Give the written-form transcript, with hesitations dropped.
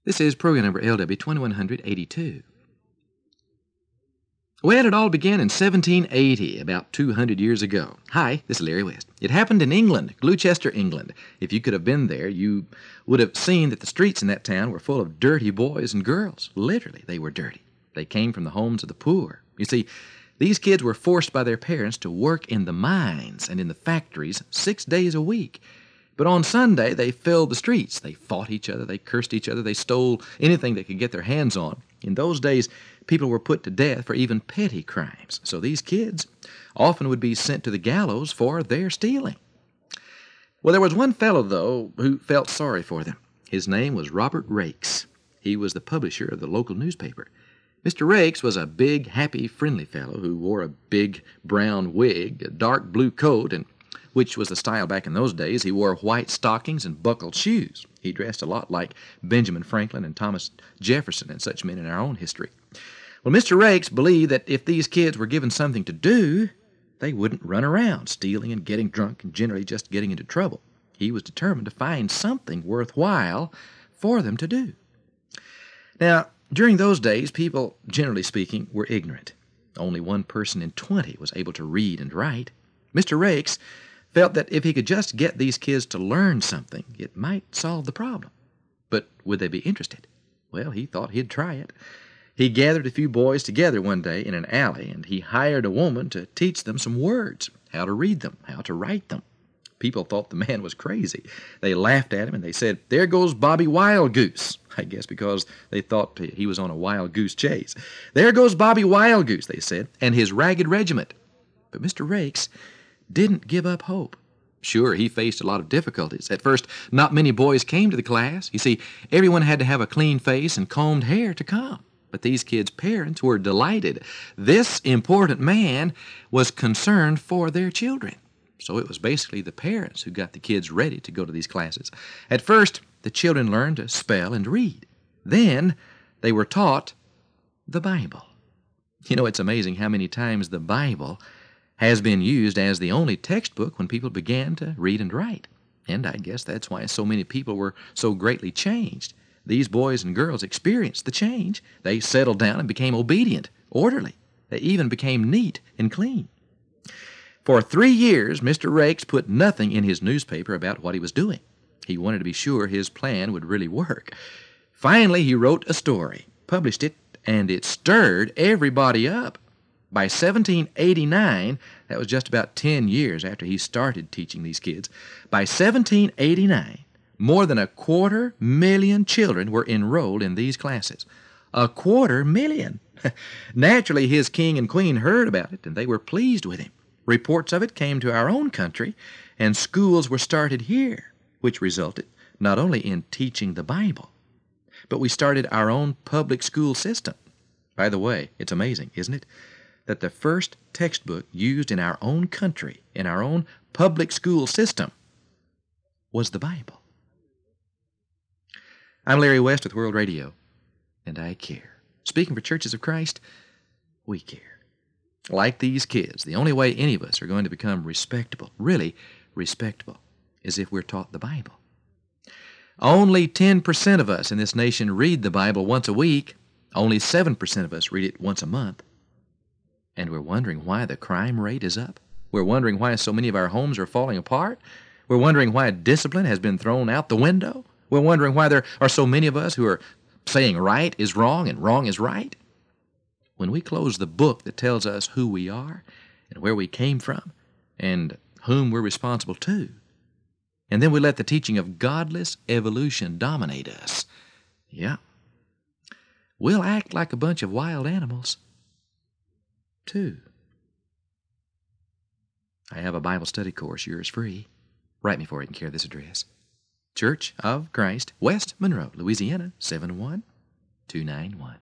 This is program number LW 2182. Well, it all began in 1780, about 200 years ago. Hi, this is Larry West. It happened in England, Gloucester, England. If you could have been there, you would have seen that the streets in that town were full of dirty boys and girls. Literally, they were dirty. They came from the homes of the poor. You see, these kids were forced by their parents to work in the mines and in the factories 6 days a week. But on Sunday, they filled the streets. They fought each other. They cursed each other. They stole anything they could get their hands on. In those days, people were put to death for even petty crimes. So these kids often would be sent to the gallows for their stealing. Well, there was one fellow, though, who felt sorry for them. His name was Robert Raikes. He was the publisher of the local newspaper. Mr. Raikes was a big, happy, friendly fellow who wore a big brown wig, a dark blue coat, and which was the style back in those days. He wore white stockings and buckled shoes. He dressed a lot like Benjamin Franklin and Thomas Jefferson and such men in our own history. Well, Mr. Raikes believed that if these kids were given something to do, they wouldn't run around stealing and getting drunk and generally just getting into trouble. He was determined to find something worthwhile for them to do. Now, during those days, people, generally speaking, were ignorant. Only 1 person in 20 was able to read and write. Mr. Raikes felt that if he could just get these kids to learn something, it might solve the problem. But would they be interested? Well, he thought he'd try it. He gathered a few boys together one day in an alley, and he hired a woman to teach them some words, how to read them, how to write them. People thought the man was crazy. They laughed at him, and they said, "There goes Bobby Wild Goose." I guess because they thought he was on a wild goose chase. "There goes Bobby Wild Goose," they said, "and his ragged regiment." But Mr. Raikes didn't give up hope. Sure, he faced a lot of difficulties. At first, not many boys came to the class. You see, everyone had to have a clean face and combed hair to come. But these kids' parents were delighted. This important man was concerned for their children. So it was basically the parents who got the kids ready to go to these classes. At first, the children learned to spell and read. Then, they were taught the Bible. You know, it's amazing how many times the Bible has been used as the only textbook when people began to read and write. And I guess that's why so many people were so greatly changed. These boys and girls experienced the change. They settled down and became obedient, orderly. They even became neat and clean. For 3 years, Mr. Raikes put nothing in his newspaper about what he was doing. He wanted to be sure his plan would really work. Finally, he wrote a story, published it, and it stirred everybody up. By 1789, that was just about 10 years after he started teaching these kids, by 1789, more than 250,000 children were enrolled in these classes. 250,000! Naturally, his king and queen heard about it, and they were pleased with him. Reports of it came to our own country, and schools were started here, which resulted not only in teaching the Bible, but we started our own public school system. By the way, it's amazing, isn't it, that the first textbook used in our own country, in our own public school system, was the Bible. I'm Larry West with World Radio, and I care. Speaking for Churches of Christ, we care. Like these kids, the only way any of us are going to become respectable, really respectable, is if we're taught the Bible. Only 10% of us in this nation read the Bible once a week. Only 7% of us read it once a month. And we're wondering why the crime rate is up. We're wondering why so many of our homes are falling apart. We're wondering why discipline has been thrown out the window. We're wondering why there are so many of us who are saying right is wrong and wrong is right. When we close the book that tells us who we are and where we came from and whom we're responsible to, and then we let the teaching of godless evolution dominate us, we'll act like a bunch of wild animals, too. I have a Bible study course. Yours free. Write me for it and care this address. Church of Christ, West Monroe, Louisiana, 71291.